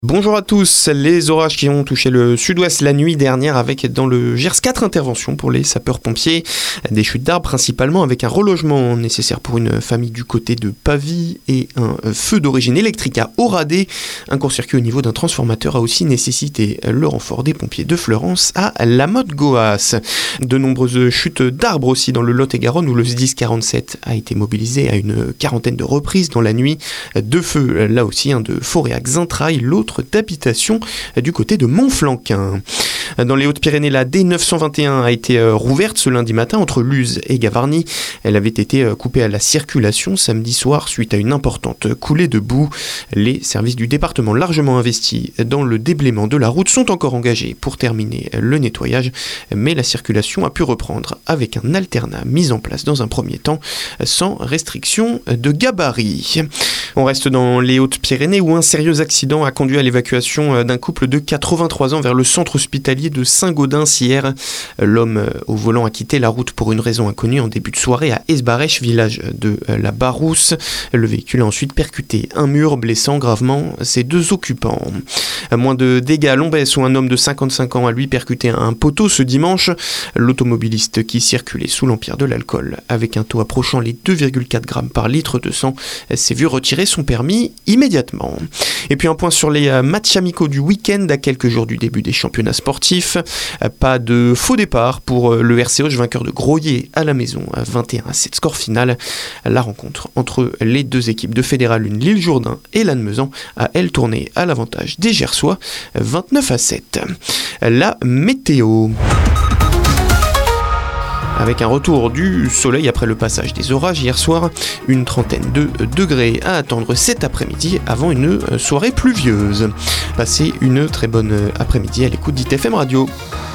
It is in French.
Bonjour à tous, les orages qui ont touché le sud-ouest la nuit dernière avec dans le Gers 4 interventions pour les sapeurs-pompiers, des chutes d'arbres principalement avec un relogement nécessaire pour une famille du côté de Pavie et un feu d'origine électrique à Oradé. Un court-circuit au niveau d'un transformateur a aussi nécessité le renfort des pompiers de Fleurance à La Motte-Goas. De nombreuses chutes d'arbres aussi dans le Lot-et-Garonne où le SDIS 47 a été mobilisé à une quarantaine de reprises dans la nuit. Deux feux là aussi, un de forêt à Xintrailles, l'autre d'habitation du côté de Montflanquin. Dans les Hautes-Pyrénées, la D921 a été rouverte ce lundi matin entre Luz et Gavarnie. Elle avait été coupée à la circulation samedi soir suite à une importante coulée de boue. Les services du département largement investis dans le déblaiement de la route sont encore engagés pour terminer le nettoyage, mais la circulation a pu reprendre avec un alternat mis en place dans un premier temps sans restriction de gabarit. On reste dans les Hautes-Pyrénées où un sérieux accident a conduit à l'évacuation d'un couple de 83 ans vers le centre hospitalier de Saint-Gaudens hier. L'homme au volant a quitté la route pour une raison inconnue en début de soirée à Esbarèche, village de la Barousse. Le véhicule a ensuite percuté un mur, blessant gravement ses deux occupants. Moins de dégâts à Lombès où un homme de 55 ans a lui percuté un poteau ce dimanche. L'automobiliste qui circulait sous l'empire de l'alcool avec un taux approchant les 2,4 grammes par litre de sang s'est vu retirer son permis immédiatement. Et puis un point sur les matchs amicaux du week-end à quelques jours du début des championnats sportifs. Pas de faux départ pour le RC Auch, vainqueur de Groyer à la maison, 21-7 score final. La rencontre entre les deux équipes de Fédéral 1, L'Isle-Jourdain et Lannemezan a elle tourné à l'avantage des Gersois, 29-7. La météo. Avec un retour du soleil après le passage des orages hier soir, une trentaine de degrés à attendre cet après-midi avant une soirée pluvieuse. Passez une très bonne après-midi à l'écoute d'ITFM Radio.